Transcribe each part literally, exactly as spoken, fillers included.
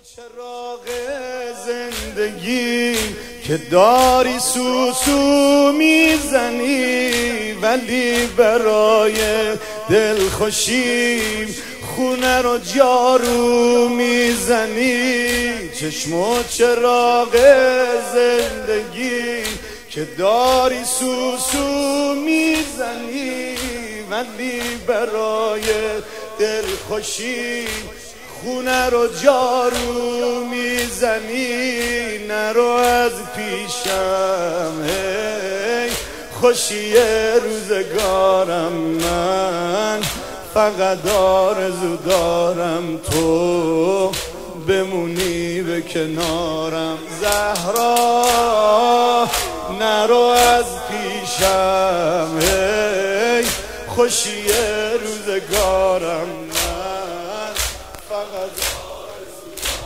چراغ زندگی که داری سوسو میزنی، ولی برای دلخوشی خونه رو جارو میزنی. چشم و چراغ زندگی که داری سوسو میزنی، ولی برای دلخوشی خونه رو جارو میزنی. نرو از پیشم هی خوشی روزگارم، من فقط آرزو دارم تو بمونی به کنارم. زهرا نرو از پیشم هی خوشی روزگارم، من فقط آرزو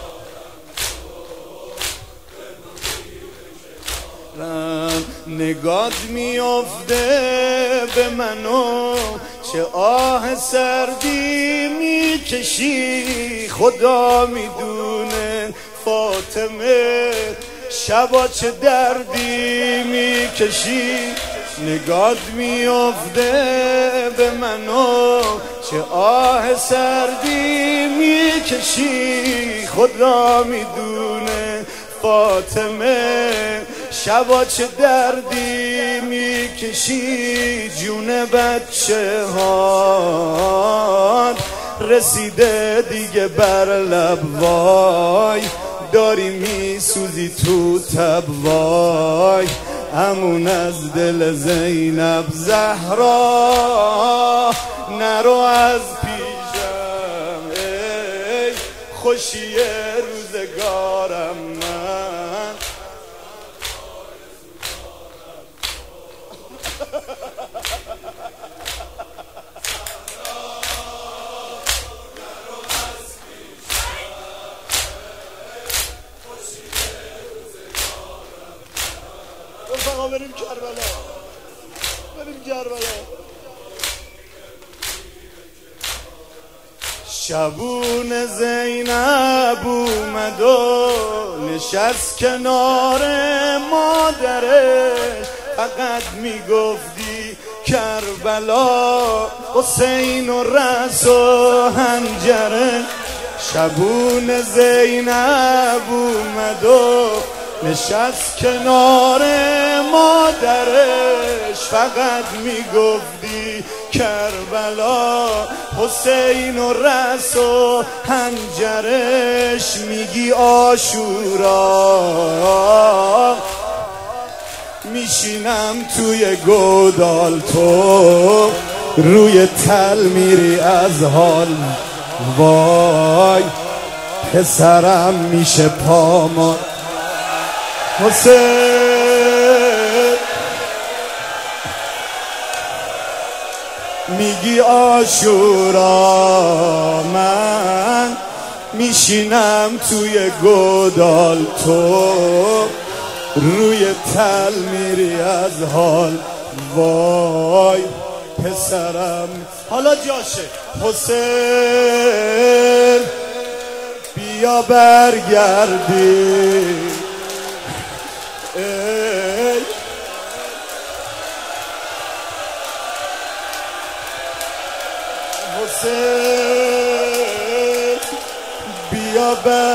دارم. نگات میافته به منو چه آه سردی میکشی، خدا میدونه فاطمه شبا چه دردی میکشی. نگات میافته به منو چه آه سردی میکشی، خدا میدونه فاطمه شبا چه دردی میکشی. جون بچه ها رسیده دیگه بر لب، وای داری میسوزی تو تب، وای همون از دل زینب. زهرا نرو از پیشم ای خوشی روزگارم، من رفقا بریم کربلا، بریم کربلا. شبون زینب اومد و نشست کنار مادرش، فقط میگفتی کربلا حسین و رأس و حنجره. شبون زینب اومد و نشست کنار مادرش، فقط میگفتی کربلا حسین و رأس و حنجرش. میگی عاشورا میشینم توی گودال، تو روی تل میری از حال، وای پسرم میشه پامان. حسین میگی عاشورا من میشینم توی گودال، تو روی تل میری از حال، وای پسرم. حالا جاشه حسین بیا برگردی ای حسین بیا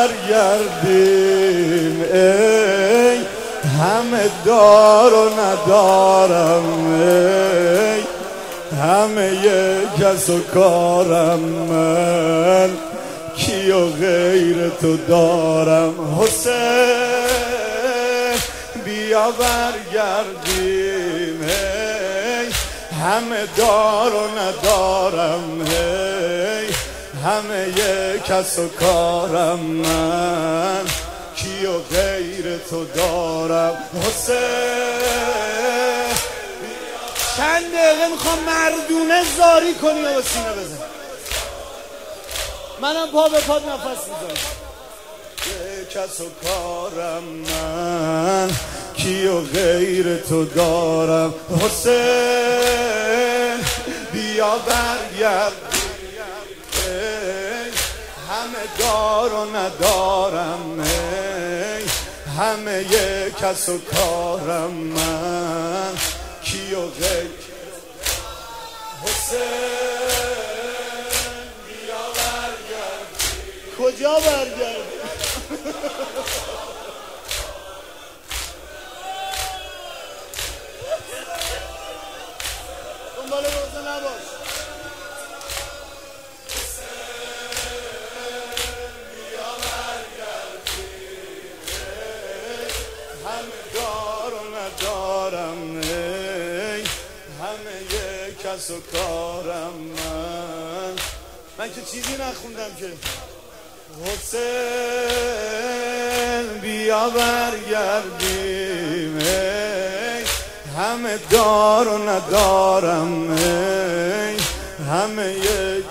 برگردیم، ای همه دار و ندارم، ای همه کس و کارم، من کی و غیر تو دارم. حسین بیا برگردیم، هی همه دار و ندارم، هی همه کس و کارم، من کی و غیر تو دارم. حسین چند دقیقه میخوام مردونه زاری کنی و سینه بزن، منم پا به پاد نفس میزنم. کس و کارم، من کی و غیر تو دارم. حسین بیا برگرد، همه دار و ندارم ای، همه یک کس و کارم من کی و غیر. حسین بیا برگرد. کجا برگرد؟ دنبال روزه نباش. همه دار و ندارم ای، همه یک کس و کارم من. من که چیزی نخوندم که. حسین بیا برگردیم ای، همه دار و ندارم ای، همه یک